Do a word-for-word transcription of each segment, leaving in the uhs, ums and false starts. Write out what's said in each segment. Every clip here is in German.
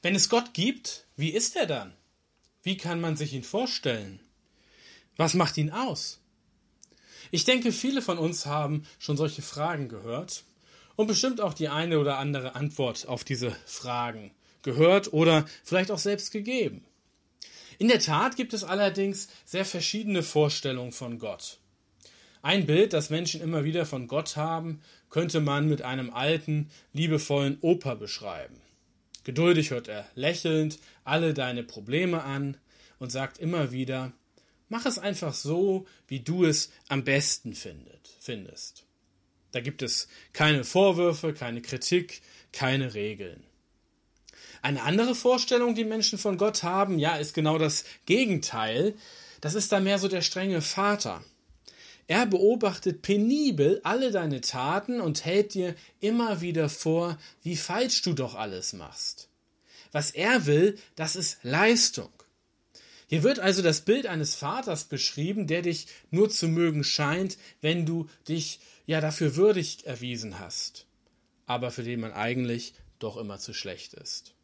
Wenn es Gott gibt, wie ist er dann? Wie kann man sich ihn vorstellen? Was macht ihn aus? Ich denke, viele von uns haben schon solche Fragen gehört und bestimmt auch die eine oder andere Antwort auf diese Fragen gehört oder vielleicht auch selbst gegeben. In der Tat gibt es allerdings sehr verschiedene Vorstellungen von Gott. Ein Bild, das Menschen immer wieder von Gott haben, könnte man mit einem alten, liebevollen Opa beschreiben. Geduldig hört er lächelnd alle deine Probleme an und sagt immer wieder: Mach es einfach so, wie du es am besten findet, findest. Da gibt es keine Vorwürfe, keine Kritik, keine Regeln. Eine andere Vorstellung, die Menschen von Gott haben, ja, ist genau das Gegenteil. Das ist da mehr so der strenge Vater. Er beobachtet penibel alle deine Taten und hält dir immer wieder vor, wie falsch du doch alles machst. Was er will, das ist Leistung. Hier wird also das Bild eines Vaters beschrieben, der dich nur zu mögen scheint, wenn du dich ja dafür würdig erwiesen hast, aber für den man eigentlich doch immer zu schlecht ist.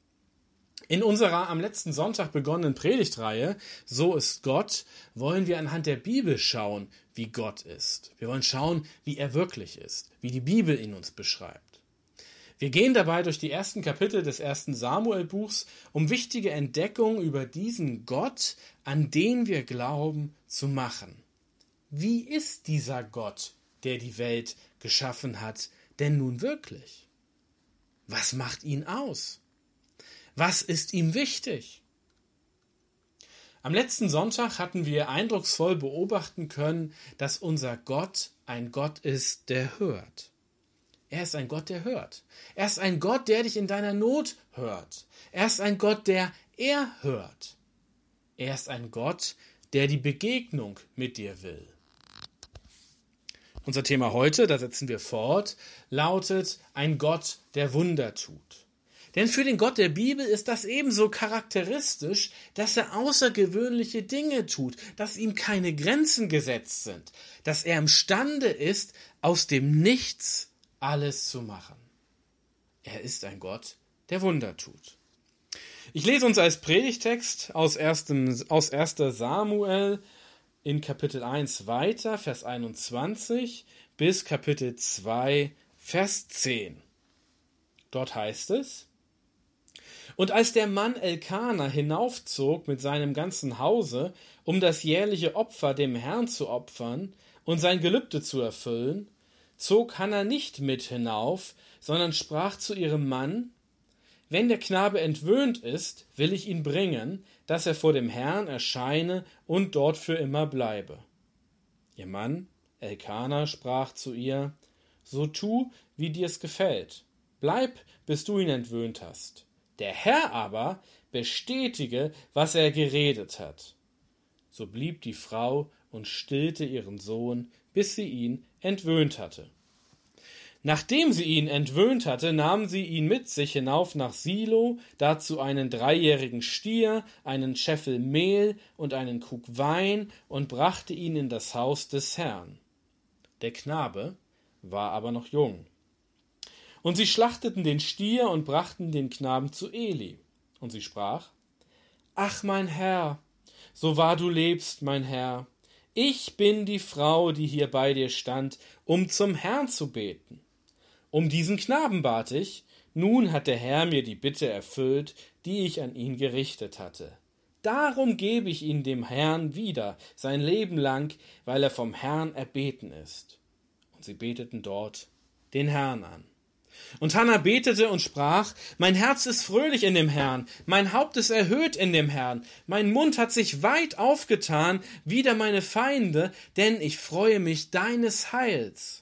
In unserer am letzten Sonntag begonnenen Predigtreihe "So ist Gott" wollen wir anhand der Bibel schauen, wie Gott ist. Wir wollen schauen, wie er wirklich ist, wie die Bibel ihn uns beschreibt. Wir gehen dabei durch die ersten Kapitel des ersten Samuel-Buchs, um wichtige Entdeckungen über diesen Gott, an den wir glauben, zu machen. Wie ist dieser Gott, der die Welt geschaffen hat, denn nun wirklich? Was macht ihn aus? Was ist ihm wichtig? Am letzten Sonntag hatten wir eindrucksvoll beobachten können, dass unser Gott ein Gott ist, der hört. Er ist ein Gott, der hört. Er ist ein Gott, der dich in deiner Not hört. Er ist ein Gott, der er hört. Er ist ein Gott, der die Begegnung mit dir will. Unser Thema heute, da setzen wir fort, lautet: ein Gott, der Wunder tut. Denn für den Gott der Bibel ist das ebenso charakteristisch, dass er außergewöhnliche Dinge tut, dass ihm keine Grenzen gesetzt sind, dass er imstande ist, aus dem Nichts alles zu machen. Er ist ein Gott, der Wunder tut. Ich lese uns als Predigtext aus ersten, aus erster Samuel in Kapitel eins weiter, Vers einundzwanzig bis Kapitel zwei, Vers zehn. Dort heißt es: Und als der Mann Elkana hinaufzog mit seinem ganzen Hause, um das jährliche Opfer dem Herrn zu opfern und sein Gelübde zu erfüllen, zog Hannah nicht mit hinauf, sondern sprach zu ihrem Mann: Wenn der Knabe entwöhnt ist, will ich ihn bringen, dass er vor dem Herrn erscheine und dort für immer bleibe. Ihr Mann Elkana sprach zu ihr: So tu, wie dir's gefällt. Bleib, bis du ihn entwöhnt hast. Der Herr aber bestätige, was er geredet hat. So blieb die Frau und stillte ihren Sohn, bis sie ihn entwöhnt hatte. Nachdem sie ihn entwöhnt hatte, nahm sie ihn mit sich hinauf nach Silo, dazu einen dreijährigen Stier, einen Scheffel Mehl und einen Krug Wein, und brachte ihn in das Haus des Herrn. Der Knabe war aber noch jung. Und sie schlachteten den Stier und brachten den Knaben zu Eli. Und sie sprach: Ach, mein Herr, so wahr du lebst, mein Herr, ich bin die Frau, die hier bei dir stand, um zum Herrn zu beten. Um diesen Knaben bat ich, nun hat der Herr mir die Bitte erfüllt, die ich an ihn gerichtet hatte. Darum gebe ich ihn dem Herrn wieder, sein Leben lang, weil er vom Herrn erbeten ist. Und sie beteten dort den Herrn an. Und Hannah betete und sprach: Mein Herz ist fröhlich in dem Herrn, mein Haupt ist erhöht in dem Herrn, mein Mund hat sich weit aufgetan wider meine Feinde, denn ich freue mich deines Heils.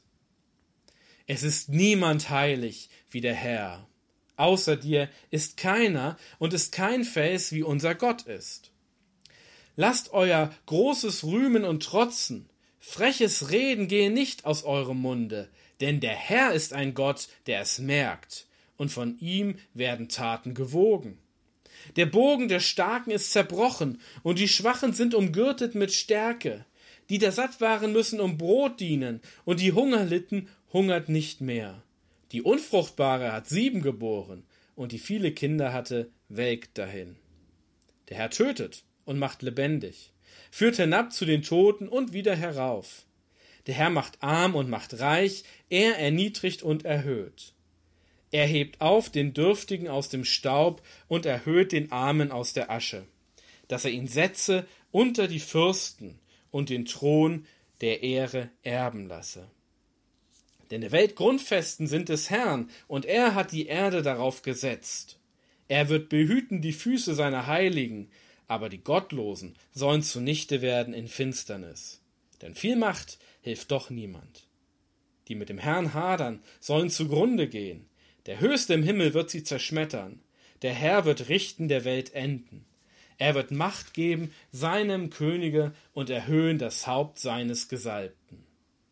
Es ist niemand heilig wie der Herr. Außer dir ist keiner und ist kein Fels, wie unser Gott ist. Lasst euer großes Rühmen und Trotzen, freches Reden gehe nicht aus eurem Munde, denn der Herr ist ein Gott, der es merkt, und von ihm werden Taten gewogen. Der Bogen der Starken ist zerbrochen, und die Schwachen sind umgürtet mit Stärke. Die da satt waren, müssen um Brot dienen, und die Hunger litten, hungert nicht mehr. Die Unfruchtbare hat sieben geboren, und die viele Kinder hatte, welkt dahin. Der Herr tötet und macht lebendig, führt hinab zu den Toten und wieder herauf. Der Herr macht arm und macht reich, er erniedrigt und erhöht. Er hebt auf den Dürftigen aus dem Staub und erhöht den Armen aus der Asche, dass er ihn setze unter die Fürsten und den Thron der Ehre erben lasse. Denn der Welt Grundfesten sind des Herrn, und er hat die Erde darauf gesetzt. Er wird behüten die Füße seiner Heiligen, aber die Gottlosen sollen zunichte werden in Finsternis. Denn viel Macht hilft doch niemand. Die mit dem Herrn hadern, sollen zugrunde gehen. Der Höchste im Himmel wird sie zerschmettern. Der Herr wird richten der Welt Enden. Er wird Macht geben seinem Könige und erhöhen das Haupt seines Gesalbten.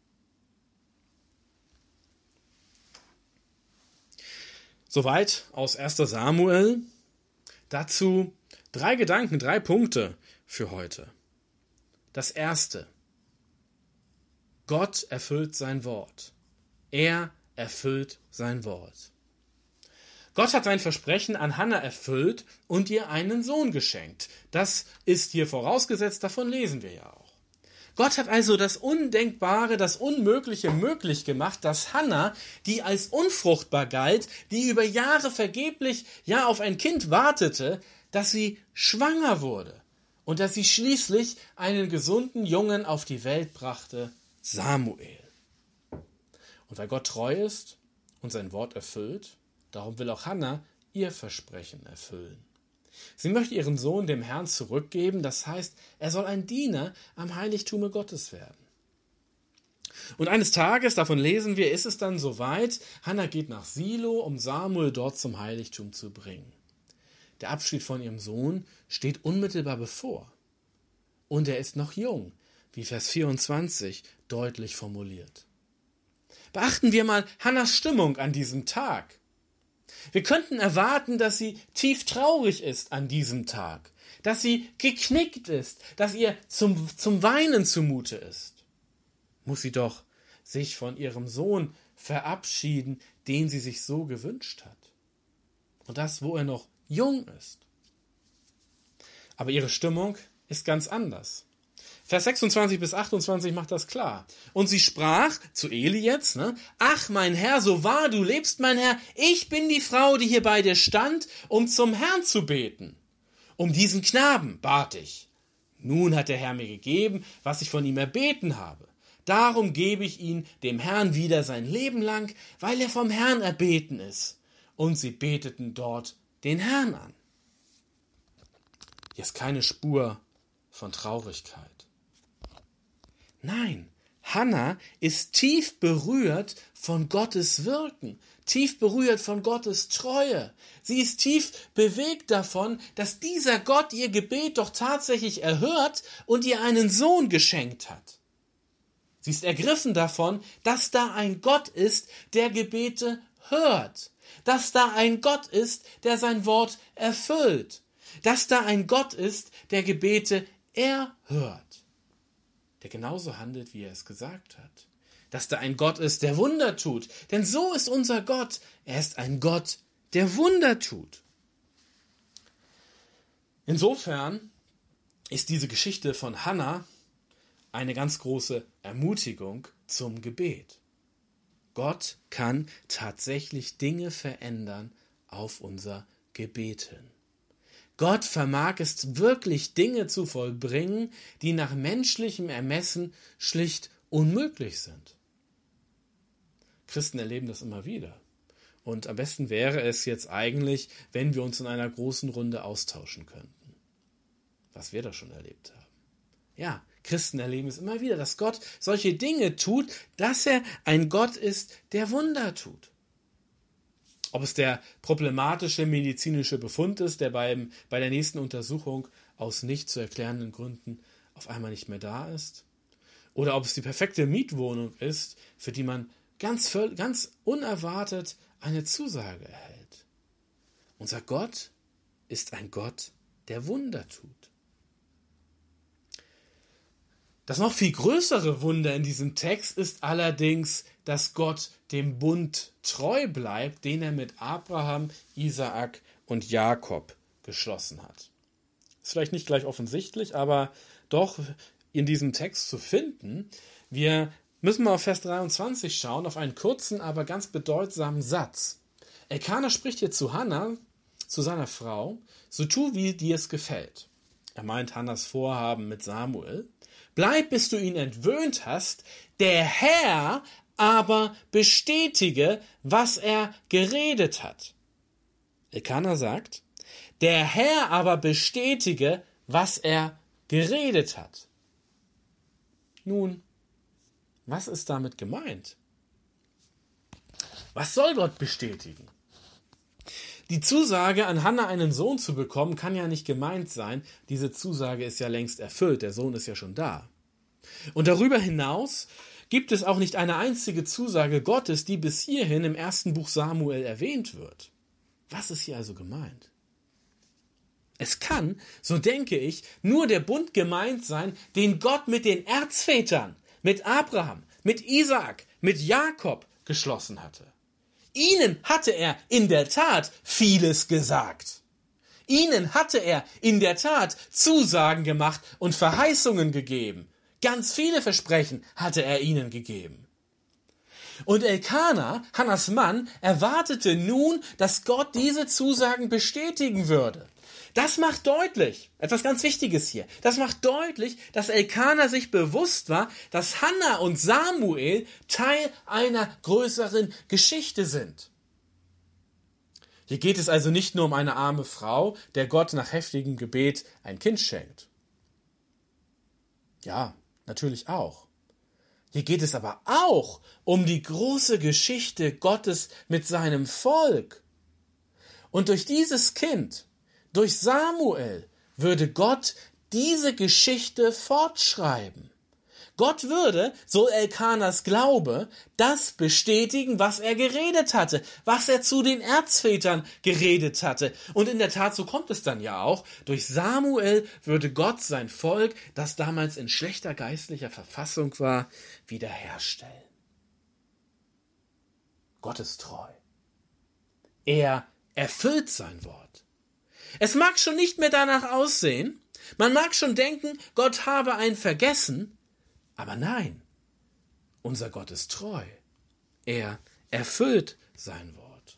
Soweit aus erster Samuel. Dazu drei Gedanken, drei Punkte für heute. Das erste: Gott erfüllt sein Wort. Er erfüllt sein Wort. Gott hat sein Versprechen an Hannah erfüllt und ihr einen Sohn geschenkt. Das ist hier vorausgesetzt, davon lesen wir ja auch. Gott hat also das Undenkbare, das Unmögliche möglich gemacht, dass Hannah, die als unfruchtbar galt, die über Jahre vergeblich ja auf ein Kind wartete, dass sie schwanger wurde und dass sie schließlich einen gesunden Jungen auf die Welt brachte, Samuel. Und weil Gott treu ist und sein Wort erfüllt, darum will auch Hannah ihr Versprechen erfüllen. Sie möchte ihren Sohn dem Herrn zurückgeben, das heißt, er soll ein Diener am Heiligtume Gottes werden. Und eines Tages, davon lesen wir, ist es dann soweit, Hannah geht nach Silo, um Samuel dort zum Heiligtum zu bringen. Der Abschied von ihrem Sohn steht unmittelbar bevor. Und er ist noch jung, wie Vers vierundzwanzig deutlich formuliert. Beachten wir mal Hannahs Stimmung an diesem Tag. Wir könnten erwarten, dass sie tief traurig ist an diesem Tag, dass sie geknickt ist, dass ihr zum, zum Weinen zumute ist. Muss sie doch sich von ihrem Sohn verabschieden, den sie sich so gewünscht hat. Und das, wo er noch jung ist. Aber ihre Stimmung ist ganz anders. Vers sechsundzwanzig bis achtundzwanzig macht das klar. Und sie sprach zu Eli jetzt, ne? Ach, mein Herr, so wahr du lebst, mein Herr, ich bin die Frau, die hier bei dir stand, um zum Herrn zu beten. Um diesen Knaben bat ich. Nun hat der Herr mir gegeben, was ich von ihm erbeten habe. Darum gebe ich ihn dem Herrn wieder sein Leben lang, weil er vom Herrn erbeten ist. Und sie beteten dort den Herrn an. Hier ist keine Spur von Traurigkeit. Nein, Hannah ist tief berührt von Gottes Wirken, tief berührt von Gottes Treue. Sie ist tief bewegt davon, dass dieser Gott ihr Gebet doch tatsächlich erhört und ihr einen Sohn geschenkt hat. Sie ist ergriffen davon, dass da ein Gott ist, der Gebete hört, dass da ein Gott ist, der sein Wort erfüllt, dass da ein Gott ist, der Gebete erhört, der genauso handelt, wie er es gesagt hat. Dass da ein Gott ist, der Wunder tut. Denn so ist unser Gott. Er ist ein Gott, der Wunder tut. Insofern ist diese Geschichte von Hannah eine ganz große Ermutigung zum Gebet. Gott kann tatsächlich Dinge verändern auf unser Gebet hin. Gott vermag es wirklich, Dinge zu vollbringen, die nach menschlichem Ermessen schlicht unmöglich sind. Christen erleben das immer wieder. Und am besten wäre es jetzt eigentlich, wenn wir uns in einer großen Runde austauschen könnten, was wir da schon erlebt haben. Ja, Christen erleben es immer wieder, dass Gott solche Dinge tut, dass er ein Gott ist, der Wunder tut. Ob es der problematische medizinische Befund ist, der beim, bei der nächsten Untersuchung aus nicht zu erklärenden Gründen auf einmal nicht mehr da ist. Oder ob es die perfekte Mietwohnung ist, für die man ganz, ganz unerwartet eine Zusage erhält. Unser Gott ist ein Gott, der Wunder tut. Das noch viel größere Wunder in diesem Text ist allerdings, dass Gott dem Bund treu bleibt, den er mit Abraham, Isaak und Jakob geschlossen hat. Ist vielleicht nicht gleich offensichtlich, aber doch in diesem Text zu finden. Wir müssen mal auf Vers dreiundzwanzig schauen, auf einen kurzen, aber ganz bedeutsamen Satz. Elkana spricht hier zu Hannah, zu seiner Frau, so tu, wie dir es gefällt. Er meint Hannas Vorhaben mit Samuel. Bleib, bis du ihn entwöhnt hast, der Herr aber bestätige, was er geredet hat. Elkana sagt, der Herr aber bestätige, was er geredet hat. Nun, was ist damit gemeint? Was soll Gott bestätigen? Die Zusage, an Hannah einen Sohn zu bekommen, kann ja nicht gemeint sein. Diese Zusage ist ja längst erfüllt, der Sohn ist ja schon da. Und darüber hinaus gibt es auch nicht eine einzige Zusage Gottes, die bis hierhin im ersten Buch Samuel erwähnt wird. Was ist hier also gemeint? Es kann, so denke ich, nur der Bund gemeint sein, den Gott mit den Erzvätern, mit Abraham, mit Isaak, mit Jakob geschlossen hatte. Ihnen hatte er in der Tat vieles gesagt. Ihnen hatte er in der Tat Zusagen gemacht und Verheißungen gegeben. Ganz viele Versprechen hatte er ihnen gegeben. Und Elkana, Hannas Mann, erwartete nun, dass Gott diese Zusagen bestätigen würde. Das macht deutlich, etwas ganz Wichtiges hier, das macht deutlich, dass Elkana sich bewusst war, dass Hannah und Samuel Teil einer größeren Geschichte sind. Hier geht es also nicht nur um eine arme Frau, der Gott nach heftigem Gebet ein Kind schenkt. Ja, natürlich auch. Hier geht es aber auch um die große Geschichte Gottes mit seinem Volk. Und durch dieses Kind, durch Samuel, würde Gott diese Geschichte fortschreiben. Gott würde, so Elkanas Glaube, das bestätigen, was er geredet hatte, was er zu den Erzvätern geredet hatte. Und in der Tat, so kommt es dann ja auch, durch Samuel würde Gott sein Volk, das damals in schlechter geistlicher Verfassung war, wiederherstellen. Gott ist treu. Er erfüllt sein Wort. Es mag schon nicht mehr danach aussehen, man mag schon denken, Gott habe einen vergessen, aber nein, unser Gott ist treu. Er erfüllt sein Wort.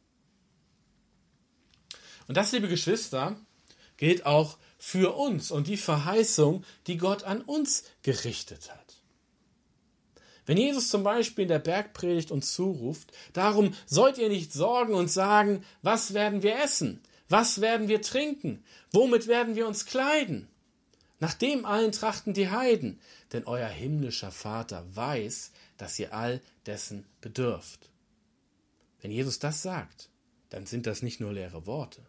Und das, liebe Geschwister, gilt auch für uns und die Verheißung, die Gott an uns gerichtet hat. Wenn Jesus zum Beispiel in der Bergpredigt uns zuruft, darum sollt ihr nicht sorgen und sagen, was werden wir essen? Was werden wir trinken? Womit werden wir uns kleiden? Nach dem allen trachten die Heiden, denn euer himmlischer Vater weiß, dass ihr all dessen bedürft. Wenn Jesus das sagt, dann sind das nicht nur leere Worte.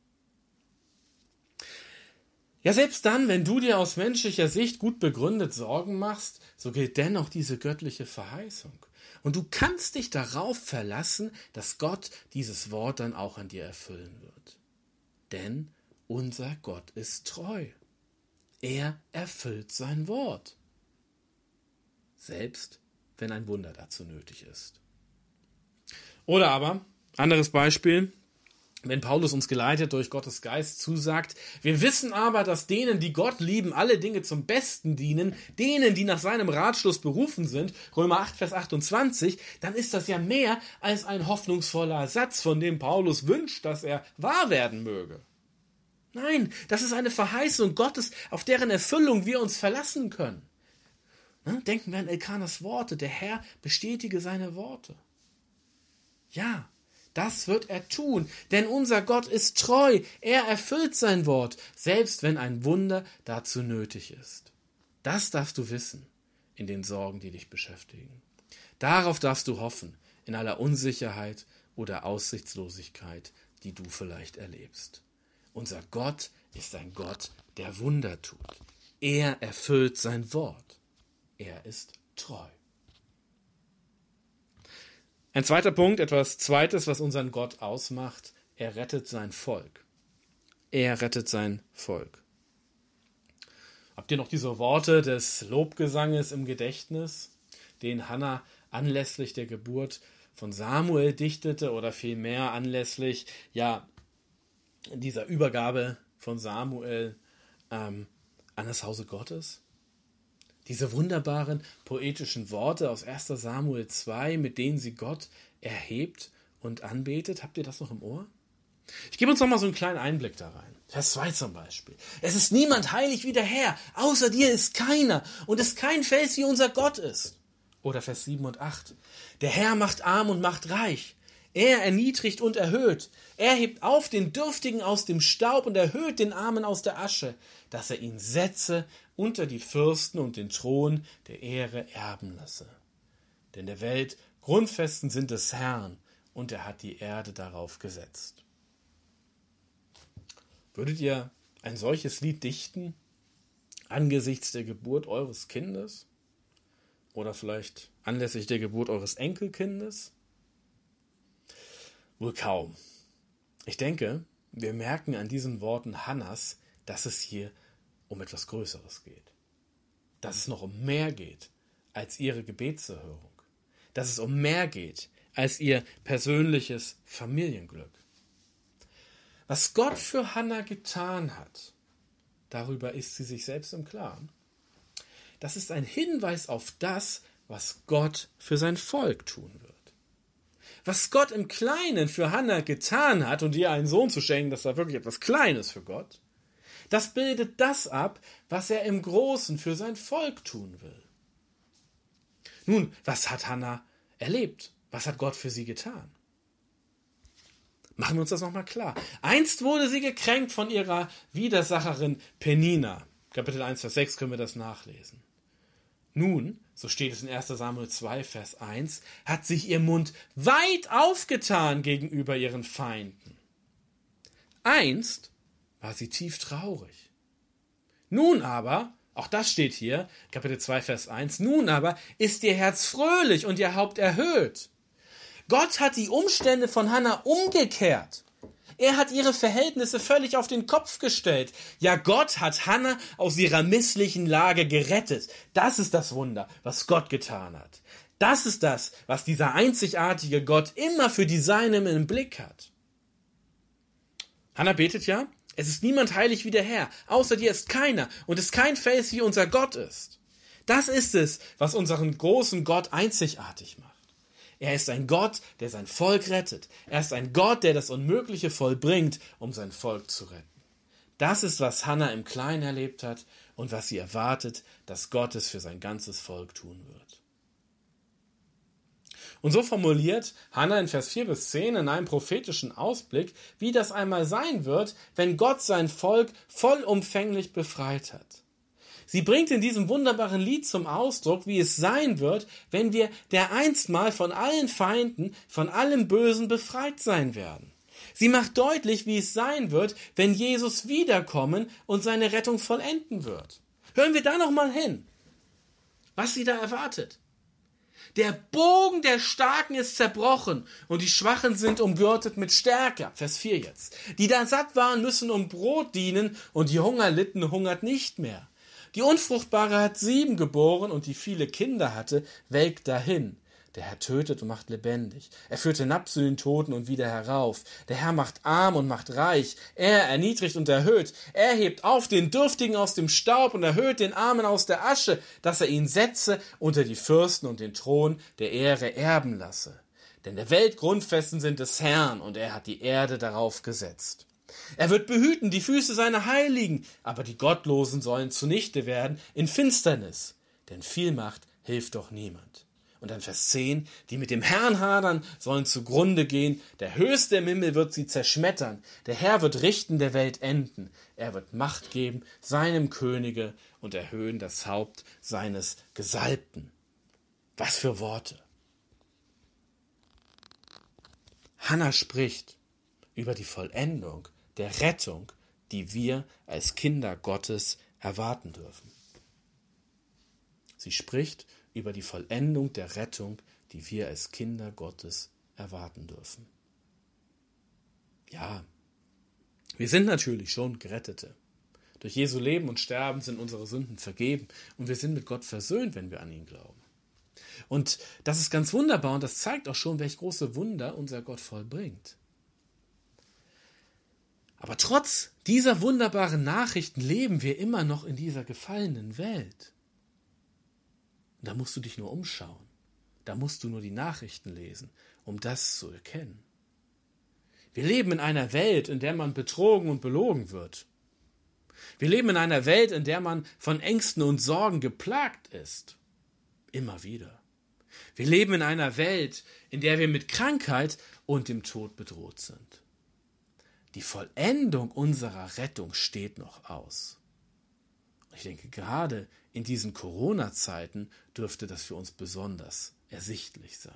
Ja, selbst dann, wenn du dir aus menschlicher Sicht gut begründet Sorgen machst, so gilt dennoch diese göttliche Verheißung. Und du kannst dich darauf verlassen, dass Gott dieses Wort dann auch an dir erfüllen wird. Denn unser Gott ist treu. Er erfüllt sein Wort. Selbst wenn ein Wunder dazu nötig ist. Oder aber, anderes Beispiel, wenn Paulus uns geleitet durch Gottes Geist zusagt, wir wissen aber, dass denen, die Gott lieben, alle Dinge zum Besten dienen, denen, die nach seinem Ratschluss berufen sind, Römer acht, Vers achtundzwanzig, dann ist das ja mehr als ein hoffnungsvoller Satz, von dem Paulus wünscht, dass er wahr werden möge. Nein, das ist eine Verheißung Gottes, auf deren Erfüllung wir uns verlassen können. Denken wir an Elkanas Worte, der Herr bestätige seine Worte. Ja, das wird er tun, denn unser Gott ist treu, er erfüllt sein Wort, selbst wenn ein Wunder dazu nötig ist. Das darfst du wissen in den Sorgen, die dich beschäftigen. Darauf darfst du hoffen, in aller Unsicherheit oder Aussichtslosigkeit, die du vielleicht erlebst. Unser Gott ist ein Gott, der Wunder tut. Er erfüllt sein Wort. Er ist treu. Ein zweiter Punkt, etwas Zweites, was unseren Gott ausmacht, er rettet sein Volk. Er rettet sein Volk. Habt ihr noch diese Worte des Lobgesanges im Gedächtnis, den Hannah anlässlich der Geburt von Samuel dichtete oder vielmehr anlässlich ja dieser Übergabe von Samuel ähm, an das Hause Gottes? Diese wunderbaren poetischen Worte aus erster Samuel zwei, mit denen sie Gott erhebt und anbetet. Habt ihr das noch im Ohr? Ich gebe uns noch mal so einen kleinen Einblick da rein. Vers zwei zum Beispiel. Es ist niemand heilig wie der Herr, außer dir ist keiner und ist kein Fels wie unser Gott ist. Oder Vers sieben und acht. Der Herr macht arm und macht reich. Er erniedrigt und erhöht. Er hebt auf den Dürftigen aus dem Staub und erhöht den Armen aus der Asche, dass er ihn setze unter die Fürsten und den Thron der Ehre erben lasse. Denn der Welt Grundfesten sind des Herrn und er hat die Erde darauf gesetzt. Würdet ihr ein solches Lied dichten angesichts der Geburt eures Kindes? Oder vielleicht anlässlich der Geburt eures Enkelkindes? Wohl kaum. Ich denke, wir merken an diesen Worten Hannas, dass es hier um etwas Größeres geht. Dass es noch um mehr geht als ihre Gebetserhörung. Dass es um mehr geht als ihr persönliches Familienglück. Was Gott für Hannah getan hat, darüber ist sie sich selbst im Klaren. Das ist ein Hinweis auf das, was Gott für sein Volk tun wird. Was Gott im Kleinen für Hannah getan hat und ihr einen Sohn zu schenken, das war wirklich etwas Kleines für Gott, das bildet das ab, was er im Großen für sein Volk tun will. Nun, was hat Hannah erlebt? Was hat Gott für sie getan? Machen wir uns das nochmal klar. Einst wurde sie gekränkt von ihrer Widersacherin Penina. Kapitel eins, Vers sechs können wir das nachlesen. Nun, so steht es in erster Samuel zwei, Vers eins, hat sich ihr Mund weit aufgetan gegenüber ihren Feinden. Einst war sie tief traurig. Nun aber, auch das steht hier, Kapitel zwei, Vers eins, nun aber ist ihr Herz fröhlich und ihr Haupt erhöht. Gott hat die Umstände von Hannah umgekehrt. Er hat ihre Verhältnisse völlig auf den Kopf gestellt. Ja, Gott hat Hannah aus ihrer misslichen Lage gerettet. Das ist das Wunder, was Gott getan hat. Das ist das, was dieser einzigartige Gott immer für die Seinen im Blick hat. Hannah betet ja, es ist niemand heilig wie der Herr, außer dir ist keiner und ist kein Fels wie unser Gott ist. Das ist es, was unseren großen Gott einzigartig macht. Er ist ein Gott, der sein Volk rettet. Er ist ein Gott, der das Unmögliche vollbringt, um sein Volk zu retten. Das ist, was Hannah im Kleinen erlebt hat und was sie erwartet, dass Gott es für sein ganzes Volk tun wird. Und so formuliert Hannah in Vers vier bis zehn in einem prophetischen Ausblick, wie das einmal sein wird, wenn Gott sein Volk vollumfänglich befreit hat. Sie bringt in diesem wunderbaren Lied zum Ausdruck, wie es sein wird, wenn wir dereinstmal von allen Feinden, von allem Bösen befreit sein werden. Sie macht deutlich, wie es sein wird, wenn Jesus wiederkommen und seine Rettung vollenden wird. Hören wir da noch mal hin, was sie da erwartet. Der Bogen der Starken ist zerbrochen und die Schwachen sind umgürtet mit Stärke. Vers vier jetzt. Die da satt waren, müssen um Brot dienen und die Hungerlitten hungert nicht mehr. Die Unfruchtbare hat sieben geboren und die viele Kinder hatte, welkt dahin. Der Herr tötet und macht lebendig. Er führt hinab zu den Toten und wieder herauf. Der Herr macht arm und macht reich. Er erniedrigt und erhöht. Er hebt auf den Dürftigen aus dem Staub und erhöht den Armen aus der Asche, dass er ihn setze unter die Fürsten und den Thron der Ehre erben lasse. Denn der Welt Grundfesten sind des Herrn und er hat die Erde darauf gesetzt. Er wird behüten die Füße seiner Heiligen, aber die Gottlosen sollen zunichte werden in Finsternis. Denn viel Macht hilft doch niemand. Und dann Vers zehn, die mit dem Herrn hadern, sollen zugrunde gehen. Der Höchste im Himmel wird sie zerschmettern. Der Herr wird richten der Welt enden. Er wird Macht geben seinem Könige und erhöhen das Haupt seines Gesalbten. Was für Worte. Hannah spricht über die Vollendung der Rettung, die wir als Kinder Gottes erwarten dürfen. Sie spricht über die Vollendung der Rettung, die wir als Kinder Gottes erwarten dürfen. Ja, wir sind natürlich schon Gerettete. Durch Jesu Leben und Sterben sind unsere Sünden vergeben und wir sind mit Gott versöhnt, wenn wir an ihn glauben. Und das ist ganz wunderbar und das zeigt auch schon, welch große Wunder unser Gott vollbringt. Aber trotz dieser wunderbaren Nachrichten leben wir immer noch in dieser gefallenen Welt. Und da musst du dich nur umschauen. Da musst du nur die Nachrichten lesen, um das zu erkennen. Wir leben in einer Welt, in der man betrogen und belogen wird. Wir leben in einer Welt, in der man von Ängsten und Sorgen geplagt ist. Immer wieder. Wir leben in einer Welt, in der wir mit Krankheit und dem Tod bedroht sind. Die Vollendung unserer Rettung steht noch aus. Ich denke, gerade in diesen Corona-Zeiten dürfte das für uns besonders ersichtlich sein.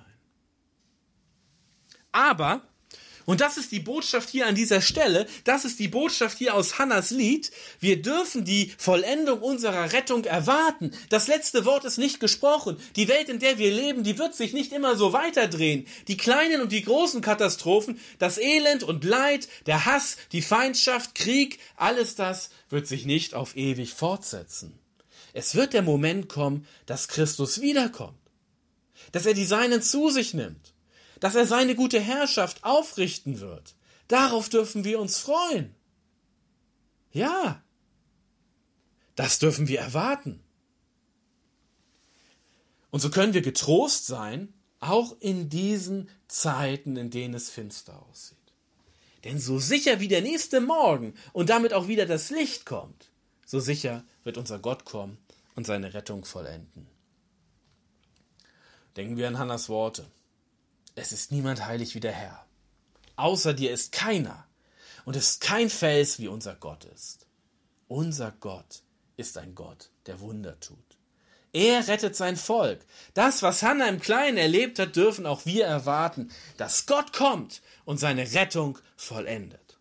Aber, und das ist die Botschaft hier an dieser Stelle, das ist die Botschaft hier aus Hannas Lied, wir dürfen die Vollendung unserer Rettung erwarten. Das letzte Wort ist nicht gesprochen. Die Welt, in der wir leben, die wird sich nicht immer so weiterdrehen. Die kleinen und die großen Katastrophen, das Elend und Leid, der Hass, die Feindschaft, Krieg, alles das wird sich nicht auf ewig fortsetzen. Es wird der Moment kommen, dass Christus wiederkommt, dass er die Seinen zu sich nimmt, dass er seine gute Herrschaft aufrichten wird. Darauf dürfen wir uns freuen. Ja, das dürfen wir erwarten. Und so können wir getrost sein, auch in diesen Zeiten, in denen es finster aussieht. Denn so sicher wie der nächste Morgen und damit auch wieder das Licht kommt, so sicher wird unser Gott kommen und seine Rettung vollenden. Denken wir an Hannas Worte. Es ist niemand heilig wie der Herr. Außer dir ist keiner. Und es ist kein Fels, wie unser Gott ist. Unser Gott ist ein Gott, der Wunder tut. Er rettet sein Volk. Das, was Hanna im Kleinen erlebt hat, dürfen auch wir erwarten, dass Gott kommt und seine Rettung vollendet.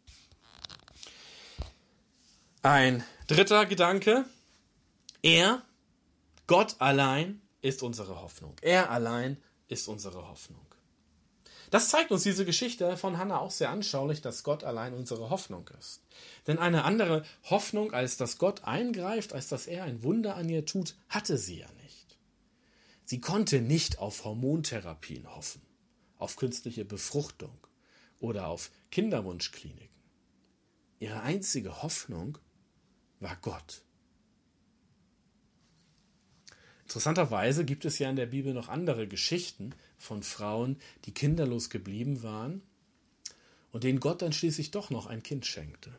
Ein dritter Gedanke. Er, Gott allein, ist unsere Hoffnung. Er allein ist unsere Hoffnung. Das zeigt uns diese Geschichte von Hanna auch sehr anschaulich, dass Gott allein unsere Hoffnung ist. Denn eine andere Hoffnung, als dass Gott eingreift, als dass er ein Wunder an ihr tut, hatte sie ja nicht. Sie konnte nicht auf Hormontherapien hoffen, auf künstliche Befruchtung oder auf Kinderwunschkliniken. Ihre einzige Hoffnung war Gott. Interessanterweise gibt es ja in der Bibel noch andere Geschichten von Frauen, die kinderlos geblieben waren und denen Gott dann schließlich doch noch ein Kind schenkte.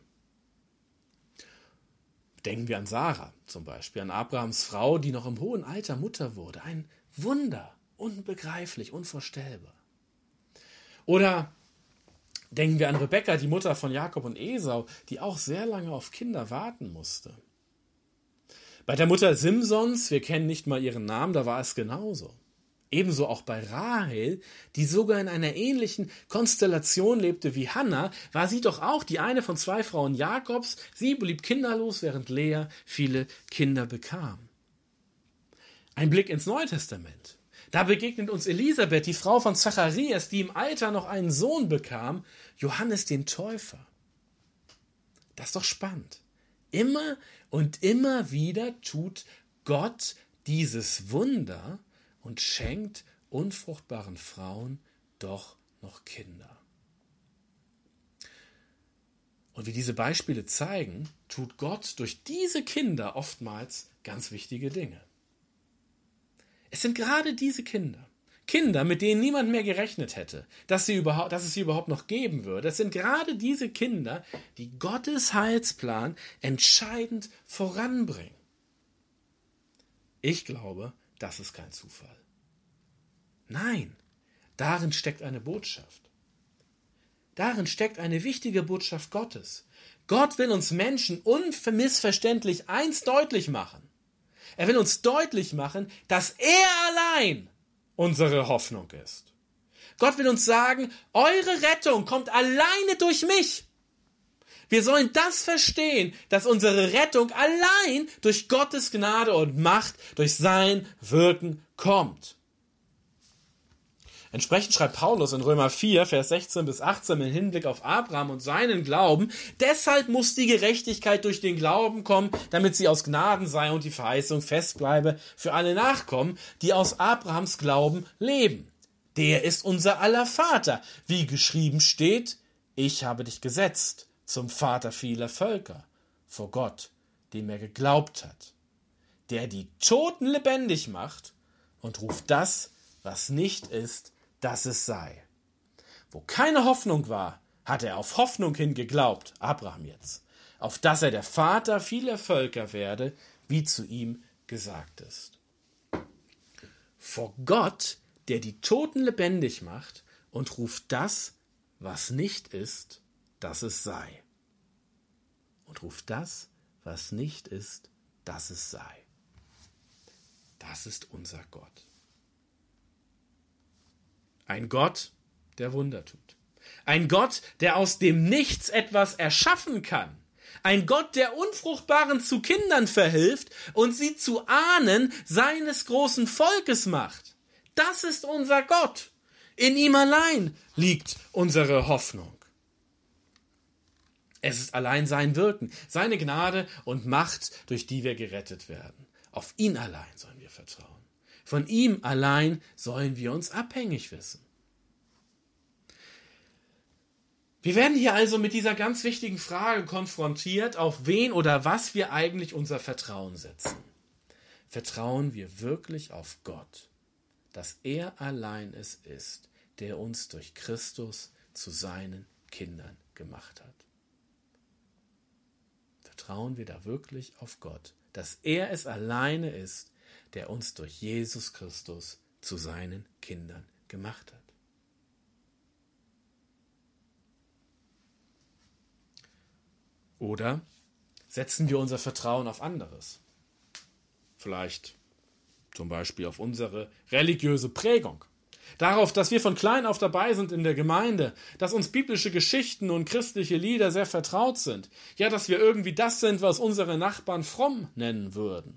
Denken wir an Sarah zum Beispiel, an Abrahams Frau, die noch im hohen Alter Mutter wurde. Ein Wunder, unbegreiflich, unvorstellbar. Oder denken wir an Rebekka, die Mutter von Jakob und Esau, die auch sehr lange auf Kinder warten musste. Bei der Mutter Simsons, wir kennen nicht mal ihren Namen, da war es genauso. Ebenso auch bei Rahel, die sogar in einer ähnlichen Konstellation lebte wie Hanna, war sie doch auch die eine von zwei Frauen Jakobs. Sie blieb kinderlos, während Lea viele Kinder bekam. Ein Blick ins Neue Testament. Da begegnet uns Elisabeth, die Frau von Zacharias, die im Alter noch einen Sohn bekam, Johannes den Täufer. Das ist doch spannend. Immer und immer wieder tut Gott dieses Wunder und schenkt unfruchtbaren Frauen doch noch Kinder. Und wie diese Beispiele zeigen, tut Gott durch diese Kinder oftmals ganz wichtige Dinge. Es sind gerade diese Kinder, Kinder, mit denen niemand mehr gerechnet hätte, dass, sie überhaupt, dass es sie überhaupt noch geben würde. Es sind gerade diese Kinder, die Gottes Heilsplan entscheidend voranbringen. Ich glaube, das ist kein Zufall. Nein, darin steckt eine Botschaft. Darin steckt eine wichtige Botschaft Gottes. Gott will uns Menschen unmissverständlich eins deutlich machen. Er will uns deutlich machen, dass er allein unsere Hoffnung ist. Gott will uns sagen, eure Rettung kommt alleine durch mich. Wir sollen das verstehen, dass unsere Rettung allein durch Gottes Gnade und Macht, durch sein Wirken kommt. Entsprechend schreibt Paulus in Römer vier, Vers sechzehn bis achtzehn im Hinblick auf Abraham und seinen Glauben: Deshalb muss die Gerechtigkeit durch den Glauben kommen, damit sie aus Gnaden sei und die Verheißung fest bleibe für alle Nachkommen, die aus Abrahams Glauben leben. Der ist unser aller Vater, wie geschrieben steht: Ich habe dich gesetzt zum Vater vieler Völker, vor Gott, dem er geglaubt hat, der die Toten lebendig macht und ruft das, was nicht ist, dass es sei. Wo keine Hoffnung war, hat er auf Hoffnung hin geglaubt, Abraham jetzt, auf dass er der Vater vieler Völker werde, wie zu ihm gesagt ist. Vor Gott, der die Toten lebendig macht und ruft das, was nicht ist, dass es sei. Und ruft das, was nicht ist, dass es sei. Das ist unser Gott. Ein Gott, der Wunder tut. Ein Gott, der aus dem Nichts etwas erschaffen kann. Ein Gott, der Unfruchtbaren zu Kindern verhilft und sie zu Ahnen seines großen Volkes macht. Das ist unser Gott. In ihm allein liegt unsere Hoffnung. Es ist allein sein Wirken, seine Gnade und Macht, durch die wir gerettet werden. Auf ihn allein sollen wir vertrauen. Von ihm allein sollen wir uns abhängig wissen. Wir werden hier also mit dieser ganz wichtigen Frage konfrontiert, auf wen oder was wir eigentlich unser Vertrauen setzen. Vertrauen wir wirklich auf Gott, dass er allein es ist, der uns durch Christus zu seinen Kindern gemacht hat? Vertrauen wir da wirklich auf Gott, dass er es alleine ist, der uns durch Jesus Christus zu seinen Kindern gemacht hat? Oder setzen wir unser Vertrauen auf anderes? Vielleicht zum Beispiel auf unsere religiöse Prägung. Darauf, dass wir von klein auf dabei sind in der Gemeinde, dass uns biblische Geschichten und christliche Lieder sehr vertraut sind. Ja, dass wir irgendwie das sind, was unsere Nachbarn fromm nennen würden.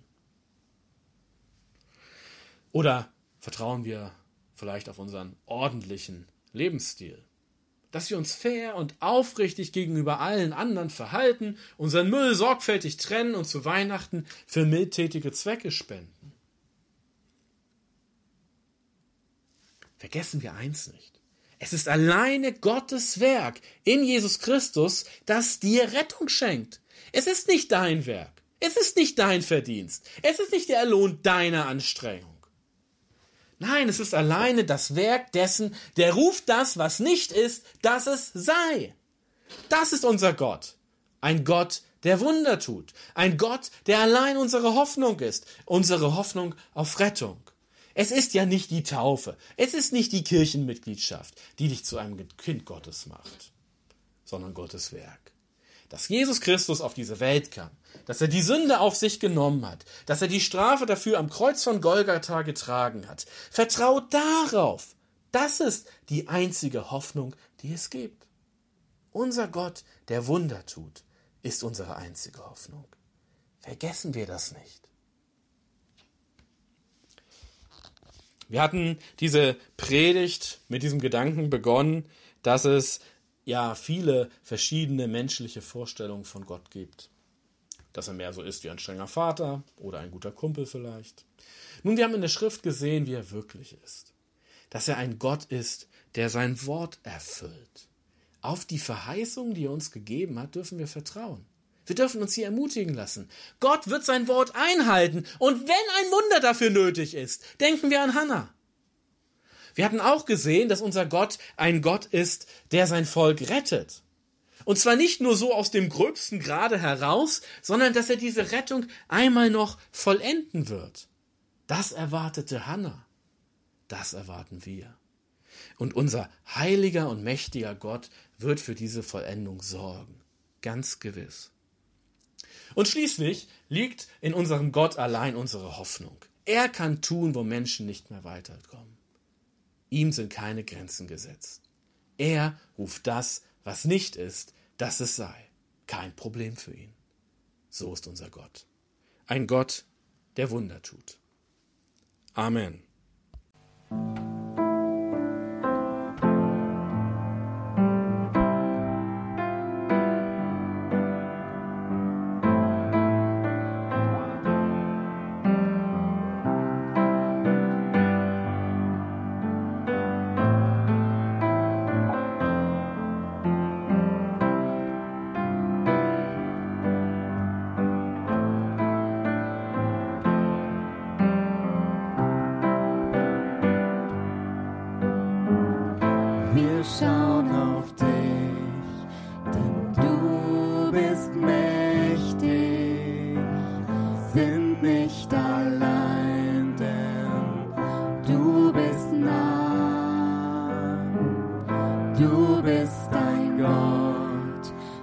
Oder vertrauen wir vielleicht auf unseren ordentlichen Lebensstil? Dass wir uns fair und aufrichtig gegenüber allen anderen verhalten, unseren Müll sorgfältig trennen und zu Weihnachten für mildtätige Zwecke spenden. Vergessen wir eins nicht. Es ist alleine Gottes Werk in Jesus Christus, das dir Rettung schenkt. Es ist nicht dein Werk. Es ist nicht dein Verdienst. Es ist nicht der Lohn deiner Anstrengung. Nein, es ist alleine das Werk dessen, der ruft das, was nicht ist, dass es sei. Das ist unser Gott. Ein Gott, der Wunder tut. Ein Gott, der allein unsere Hoffnung ist. Unsere Hoffnung auf Rettung. Es ist ja nicht die Taufe. Es ist nicht die Kirchenmitgliedschaft, die dich zu einem Kind Gottes macht, sondern Gottes Werk. Dass Jesus Christus auf diese Welt kam, dass er die Sünde auf sich genommen hat, dass er die Strafe dafür am Kreuz von Golgatha getragen hat. Vertraut darauf. Das ist die einzige Hoffnung, die es gibt. Unser Gott, der Wunder tut, ist unsere einzige Hoffnung. Vergessen wir das nicht. Wir hatten diese Predigt mit diesem Gedanken begonnen, dass es ja viele verschiedene menschliche Vorstellungen von Gott gibt. Dass er mehr so ist wie ein strenger Vater oder ein guter Kumpel vielleicht. Nun, wir haben in der Schrift gesehen, wie er wirklich ist. Dass er ein Gott ist, der sein Wort erfüllt. Auf die Verheißung, die er uns gegeben hat, dürfen wir vertrauen. Wir dürfen uns hier ermutigen lassen. Gott wird sein Wort einhalten. Und wenn ein Wunder dafür nötig ist, denken wir an Hannah. Wir hatten auch gesehen, dass unser Gott ein Gott ist, der sein Volk rettet. Und zwar nicht nur so aus dem gröbsten Grade heraus, sondern dass er diese Rettung einmal noch vollenden wird. Das erwartete Hannah. Das erwarten wir. Und unser heiliger und mächtiger Gott wird für diese Vollendung sorgen. Ganz gewiss. Und schließlich liegt in unserem Gott allein unsere Hoffnung. Er kann tun, wo Menschen nicht mehr weiterkommen. Ihm sind keine Grenzen gesetzt. Er ruft das, was nicht ist, dass es sei. Kein Problem für ihn. So ist unser Gott. Ein Gott, der Wunder tut. Amen.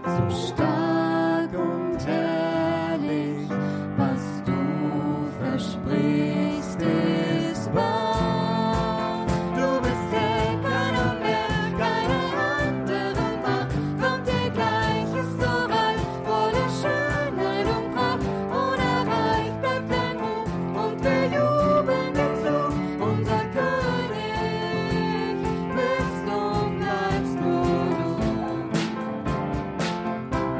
so stark und herrlich, was du versprichst, ist wahr. Du bist der, keiner mehr, keine andere Macht, kommt dir gleich, ist so reich, voller Schönheit und Pracht, unerreicht bleibt dein Ruf und wir jubeln dir zu, unser König bist und bleibst nur du.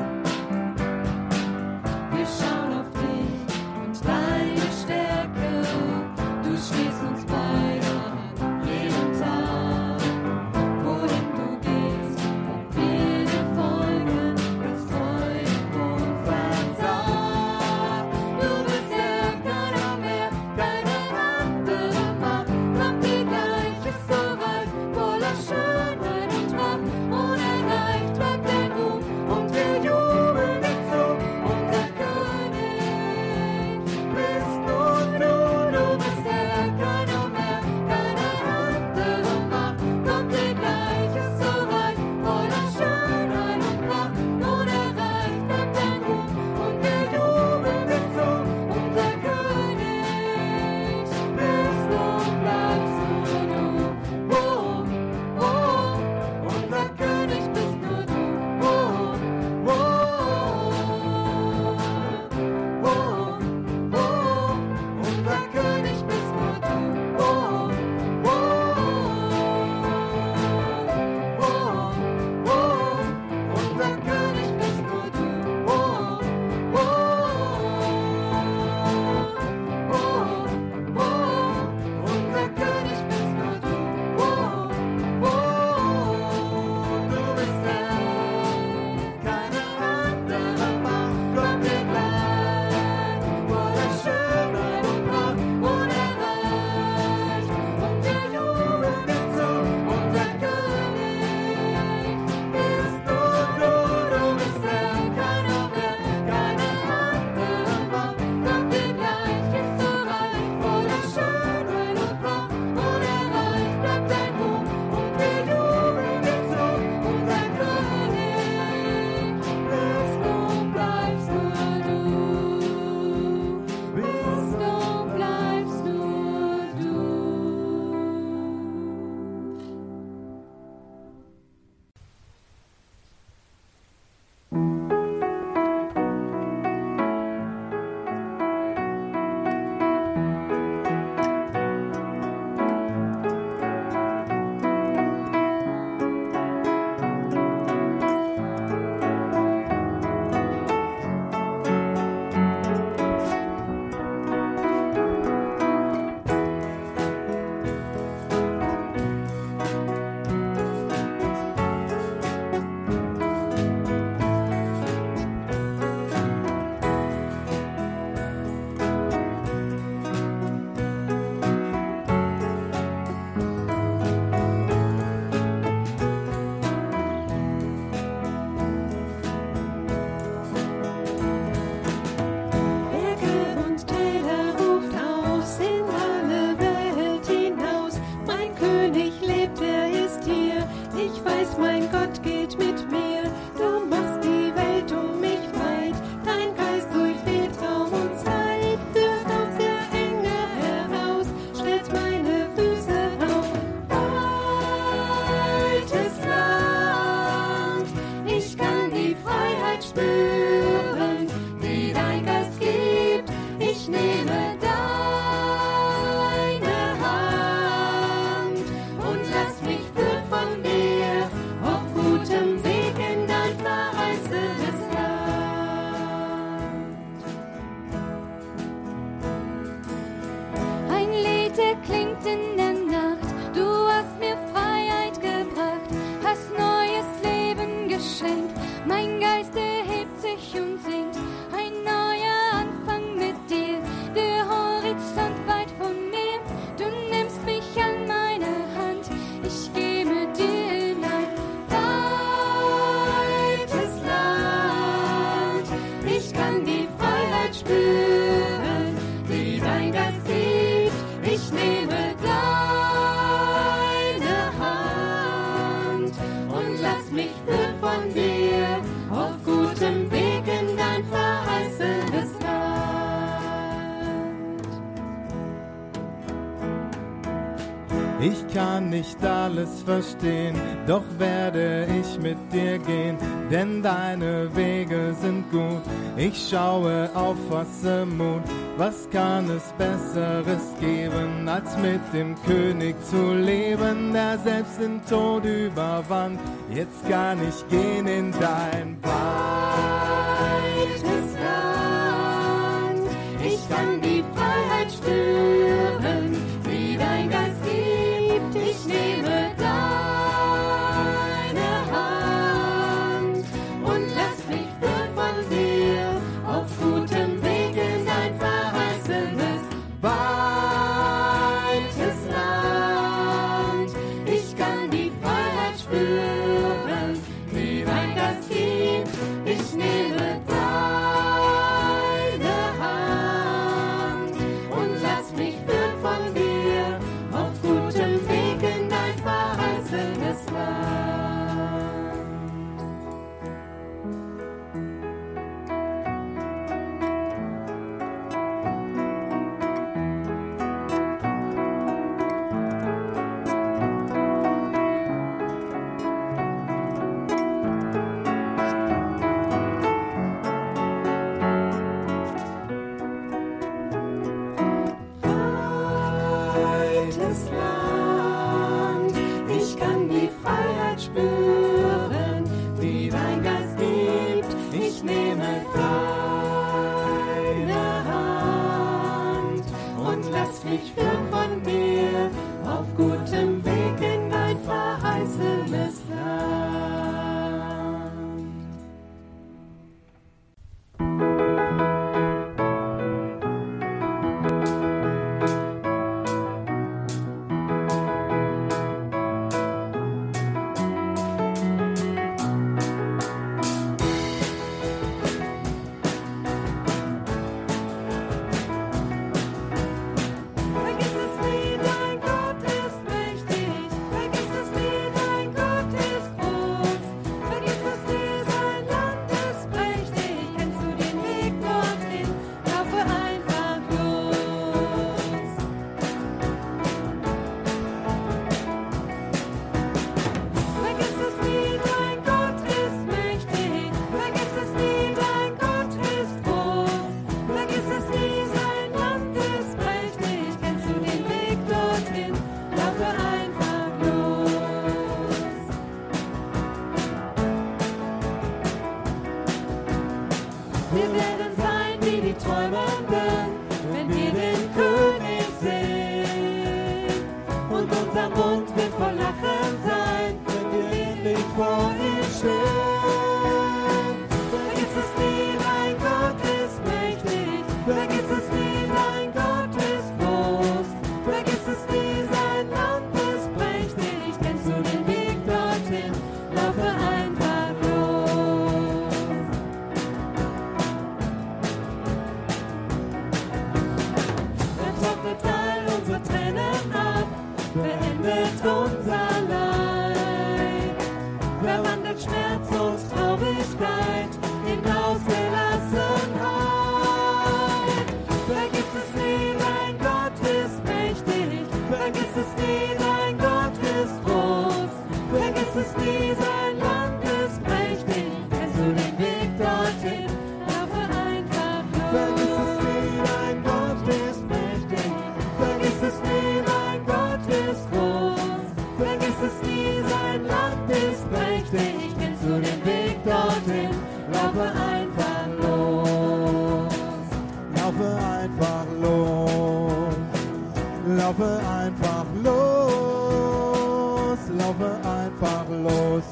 auf gutem Weg in dein verheißenes Land. Ich kann nicht alles verstehen, doch werde ich mit dir gehen, denn deine Wege sind gut. Ich schaue auf, fasse Mut, was kann es Besseres geben, als mit dem König zu leben, der selbst den Tod überwand. Jetzt kann ich gehen in dein weites Land. Ich kann die Freiheit spüren, wie dein Geist gibt. Ich nehme deine Hand und lass mich führen von dir auf gutem Weg in dein verheißenes weites Land. Ich kann die Freiheit spüren, die dein Geist gibt. Ich nehme deine Hand und lass mich führen von dir auf gutem Weg in dein verheißenes Land. Weites Land, ich kann die Freiheit spüren, die dein Geist gibt. Ich nehme deine Hand und lass mich führen von dir auf gutem Weg in dein verheißenes Land. Vergiss es nie, dein Gott ist mächtig. Vergiss es nie, dein Gott ist groß. Vergiss es nie, sein Land ist prächtig. Kennst du den Weg dorthin? Laufe einfach los. Vergiss es nie, dein Gott ist mächtig. Vergiss es nie, dein Gott ist groß. Vergiss es nie, sein Land ist prächtig. Kennst du den Weg dorthin? Laufe einfach los. Wir werden sein wie die Träumenden, wenn wir den König sehen. Und unser Mund wird voll Lachen sein, wenn wir redlich vor ihm stehen. Vergiss es nie, dein Gott ist mächtig. Vergiss es nie, dein Gott ist groß. Vergiss es nie, sein Land ist prächtig. Kennst du den Weg dorthin? Laufe einfach los. Er trocknet all unsere Tränen ab, beendet unser Leid, verwandelt Schmerz und Traurigkeit in Ausgelassenheit. Vergiss es nie, dein Gott ist mächtig. Vergiss es nie, dein Gott ist groß. Vergiss es nie, sein Land ist prächtig. Kennst du den Weg dorthin? Laufe einfach los. Vergiss es nie, dein Gott ist mächtig. Vergiss es nie, dein Gott ist groß. Vergiss es nie, sein Land ist prächtig. Kennst du den Weg dorthin? Laufe einfach los. Laufe einfach los, laufe einfach los, laufe einfach los.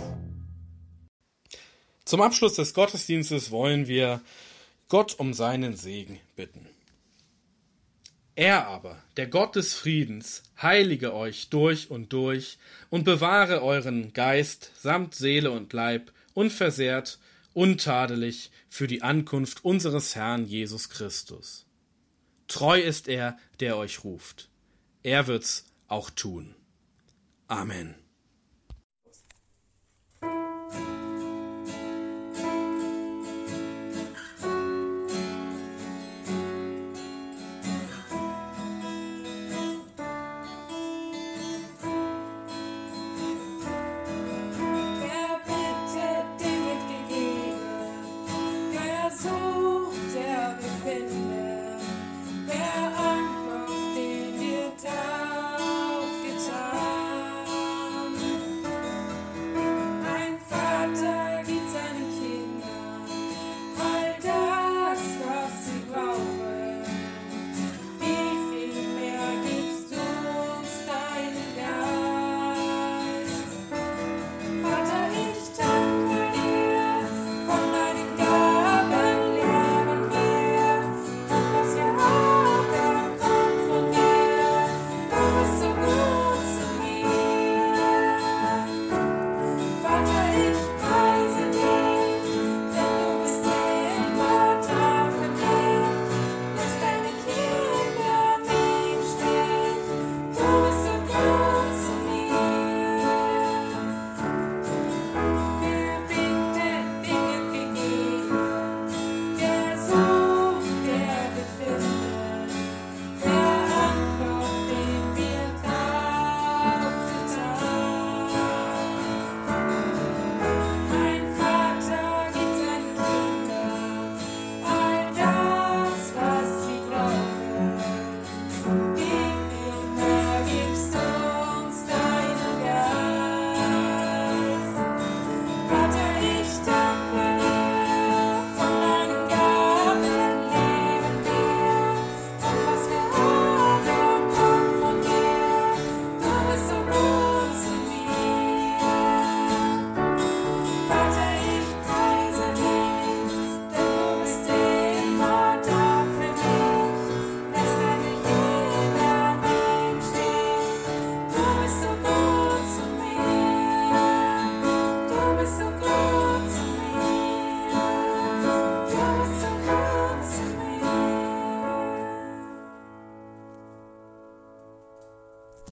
Zum Abschluss des Gottesdienstes wollen wir Gott um seinen Segen bitten. Er aber, der Gott des Friedens, heilige euch durch und durch und bewahre euren Geist samt Seele und Leib unversehrt, untadelig für die Ankunft unseres Herrn Jesus Christus. Treu ist er, der euch ruft. Er wird's auch tun. Amen.